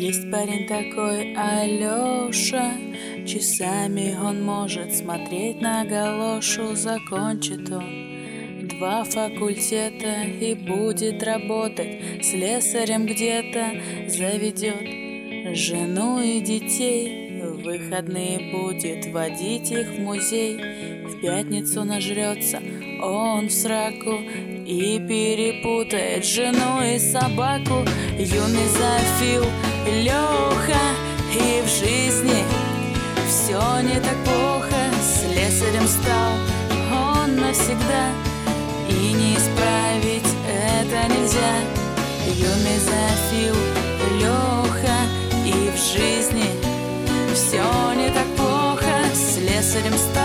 Есть парень такой Алёша, часами он может смотреть на галошу. Закончит он 2 факультета и будет работать слесарем где-то. Заведет жену и детей, в выходные будет водить их в музей. В пятницу нажрется он в сраку и перепутает жену и собаку. Юный зоофил Лёха, и в жизни все не так плохо. Слесарем стал он навсегда, и не исправить это нельзя. Юный зоофил Лёха, и в жизни все не так плохо. Слесарем стал